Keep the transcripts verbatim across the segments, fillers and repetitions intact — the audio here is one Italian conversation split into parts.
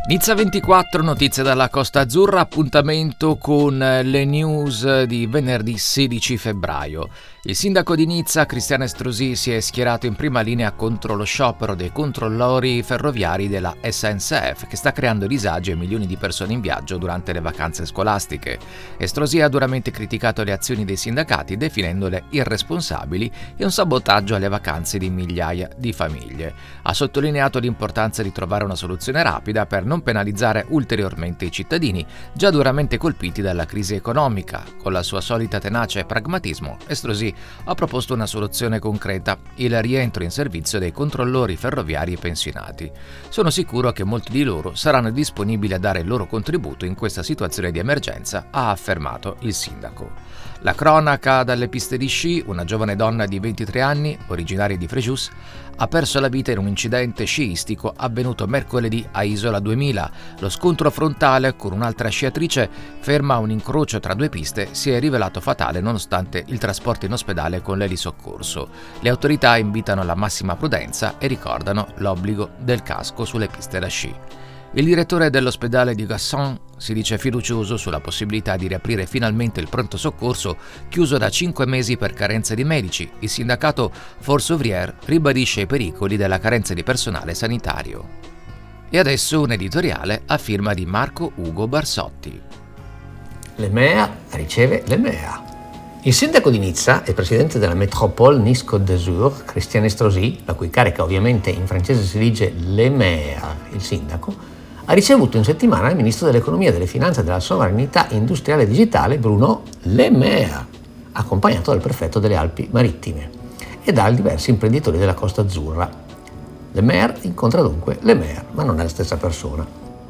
Nizza ventiquattro, notizie dalla Costa Azzurra, appuntamento con le news di venerdì sedici febbraio. Il sindaco di Nizza, Cristiano Estrosi, si è schierato in prima linea contro lo sciopero dei controllori ferroviari della S N C F, che sta creando disagi a milioni di persone in viaggio durante le vacanze scolastiche. Estrosi ha duramente criticato le azioni dei sindacati, definendole irresponsabili e un sabotaggio alle vacanze di migliaia di famiglie. Ha sottolineato l'importanza di trovare una soluzione rapida per non penalizzare ulteriormente i cittadini, già duramente colpiti dalla crisi economica. Con la sua solita tenacia e pragmatismo, Estrosi ha proposto una soluzione concreta: il rientro in servizio dei controllori ferroviari pensionati. Sono sicuro che molti di loro saranno disponibili a dare il loro contributo in questa situazione di emergenza, ha affermato il sindaco. La cronaca dalle piste di sci: una giovane donna di ventitré anni, originaria di Fréjus, ha perso la vita in un incidente sciistico avvenuto mercoledì a Isola duemila. Lo scontro frontale con un'altra sciatrice ferma a un incrocio tra due piste si è rivelato fatale nonostante il trasporto in ospedale con l'elisoccorso. Le autorità invitano alla massima prudenza e ricordano l'obbligo del casco sulle piste da sci. Il direttore dell'ospedale di Gasson si dice fiducioso sulla possibilità di riaprire finalmente il pronto soccorso, chiuso da cinque mesi per carenza di medici. Il sindacato Force Ouvrière ribadisce i pericoli della carenza di personale sanitario. E adesso un editoriale a firma di Marco Ugo Barsotti. Le M E A riceve le M E A. Il sindaco di Nizza e presidente della Métropole Nice-Côte d'Azur, Cristiano Estrosi, la cui carica ovviamente in francese si dice le M E A, il sindaco, ha ricevuto in settimana il ministro dell'economia, delle finanze e della sovranità industriale e digitale Bruno Le Maire, accompagnato dal prefetto delle Alpi Marittime e da diversi imprenditori della Costa Azzurra. Le Maire incontra dunque Le Maire, ma non è la stessa persona.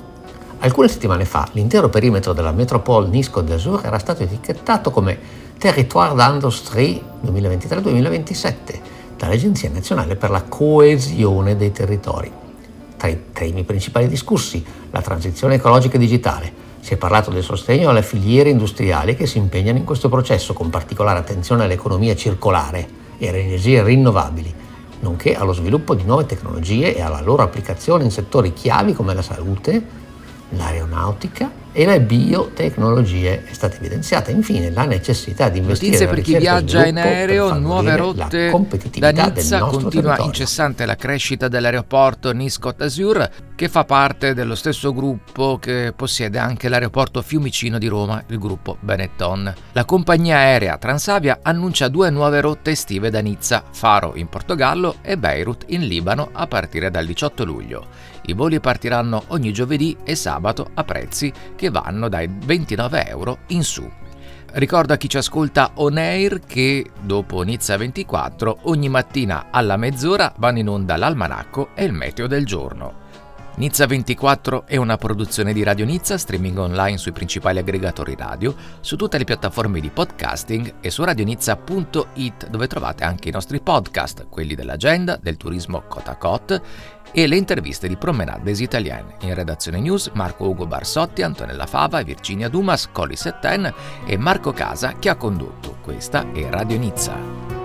Alcune settimane fa l'intero perimetro della Métropole Nice-Côte d'Azur era stato etichettato come Territoire d'Industrie duemilaventitré duemilaventisette dall'Agenzia Nazionale per la Coesione dei Territori. Tra i temi principali discussi, la transizione ecologica e digitale. Si è parlato del sostegno alle filiere industriali che si impegnano in questo processo, con particolare attenzione all'economia circolare e alle energie rinnovabili, nonché allo sviluppo di nuove tecnologie e alla loro applicazione in settori chiavi come la salute, l'aeronautica e le biotecnologie. È stata evidenziata infine la necessità di investire Notizie nella per chi ricerca e viaggia in sviluppo aereo, per far nuove valere rotte la competitività da del Nizza, nostro continua territorio. incessante la crescita dell'aeroporto Nice-Côte d'Azur, che fa parte dello stesso gruppo che possiede anche l'aeroporto Fiumicino di Roma, il gruppo Benetton. La compagnia aerea Transavia annuncia due nuove rotte estive da Nizza, Faro in Portogallo e Beirut in Libano a partire dal diciotto luglio. I voli partiranno ogni giovedì e sabato a prezzi che vanno dai ventinove euro in su. Ricordo a chi ci ascolta on air che dopo Nizza ventiquattro ogni mattina alla mezz'ora vanno in onda l'almanacco e il meteo del giorno. Nizza ventiquattro è una produzione di Radio Nizza, streaming online sui principali aggregatori radio, su tutte le piattaforme di podcasting e su radionizza punto it, dove trovate anche i nostri podcast, quelli dell'agenda, del turismo Côte à Côte e le interviste di Promenade des Italiennes. In redazione news Marco Ugo Barsotti, Antonella Fava, Virginia Dumas, Colli Setten e Marco Casa, che ha condotto. Questa è Radio Nizza.